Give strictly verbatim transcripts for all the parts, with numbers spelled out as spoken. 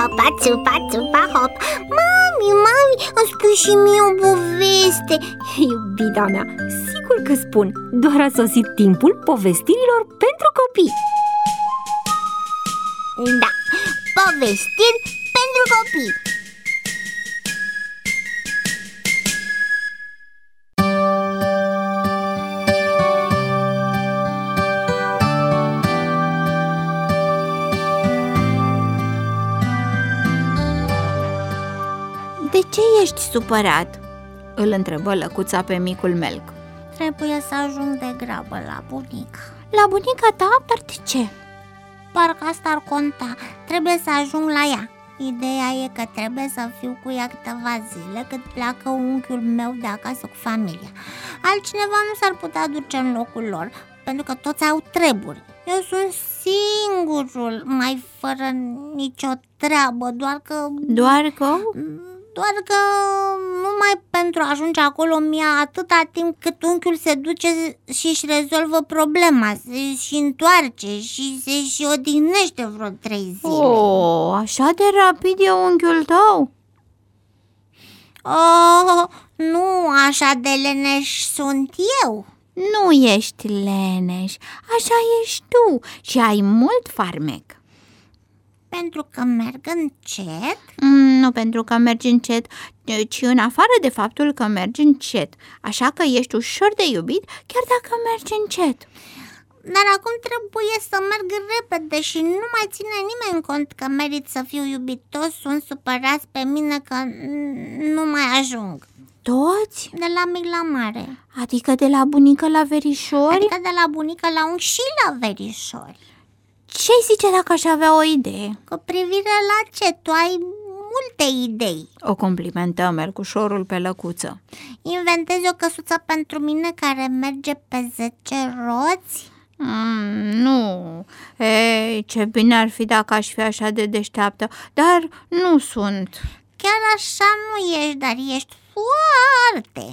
țupa, țupa, țupa, hop. Mami, mami, îmi spui și mie o poveste. Iubita mea, sigur că spun. Doar a sosit timpul povestirilor pentru copii. Da, povestiri pentru copii. De ce ești supărat? Îl întrebă lăcuța pe micul Melc. Trebuie să ajung de grabă la bunica. La bunica ta? Dar de ce? Parcă asta ar conta. Trebuie să ajung la ea. Ideea e că trebuie să fiu cu ea câteva zile cât pleacă unchiul meu de acasă cu familia. Altcineva nu s-ar putea duce în locul lor, pentru că toți au treburi. Eu sunt singurul, mai fără nicio treabă, doar că... Doar că? Doar că numai pentru a ajunge acolo mi-a atâta timp cât unchiul se duce și își rezolvă problema, se și întoarce și se și odihnește vreo trei zile. Oh, așa de rapid e unchiul tău? Oh, nu așa de leneș sunt eu. Nu ești leneș, așa ești tu și ai mult farmec. Pentru că merg încet? Mm, nu pentru că mergi încet, ci în afară de faptul că mergi încet. Așa că ești ușor de iubit chiar dacă mergi încet. Dar acum trebuie să merg repede și nu mai ține nimeni cont că merit să fiu iubit. Toți sunt supărați pe mine că nu mai ajung. Toți? De la mic la mare. Adică de la bunică la verișori? Adică de la bunică la unchi și la verișori. Ce-ai zice dacă aș avea o idee? Cu privire la ce? Tu ai multe idei. O complimentă mercușorul pe lăcuță. Inventezi o căsuță pentru mine care merge pe zece roți? Mm, nu. Ei, ce bine ar fi dacă aș fi așa de deșteaptă, dar nu sunt. Chiar așa nu ești, dar ești foarte.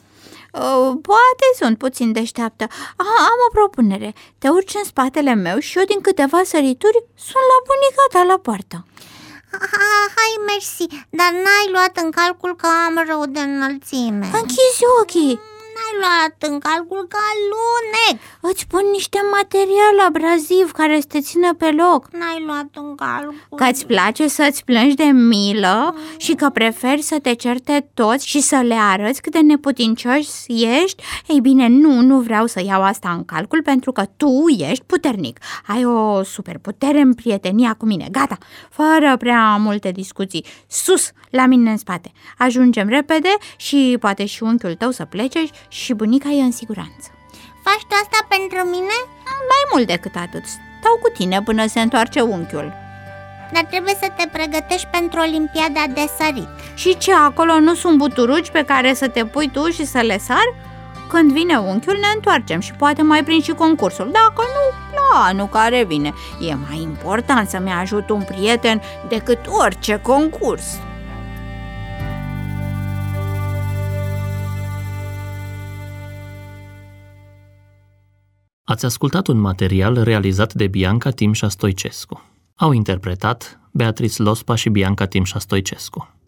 Uh, poate sunt puțin deșteaptă. Aha, am o propunere. Te urci în spatele meu și eu din câteva sărituri sunt la bunica ta la poartă. Ha, hai, mersi, dar n-ai luat în calcul că am rău de înălțime. Închizi ochii. N-ai luat în calcul că alunec. Îți pun niște material abraziv care să te țină pe loc. N-ai luat în calcul că îți place să-ți plângi de milă și că preferi să te certe toți și să le arăți cât de neputincios ești. Ei bine, nu, nu vreau să iau asta în calcul pentru că tu ești puternic. Ai o superputere în prietenia cu mine. Gata, fără prea multe discuții. Sus, la mine în spate. Ajungem repede și poate și unchiul tău să plece și bunica e în siguranță. Faci tu asta pentru mine? Mai mult decât atât. Stau cu tine până se întoarce unchiul. Dar trebuie să te pregătești pentru Olimpiada de sărit. Și ce, acolo nu sunt buturugi pe care să te pui tu și să le sar? Când vine unchiul ne întoarcem și poate mai prind și concursul. Dacă nu, la anul care vine. E mai important să-mi ajut un prieten decât orice concurs. Ați ascultat un material realizat de Bianca Timșa Stoicescu. Au interpretat Beatrice Lospa și Bianca Timșa Stoicescu.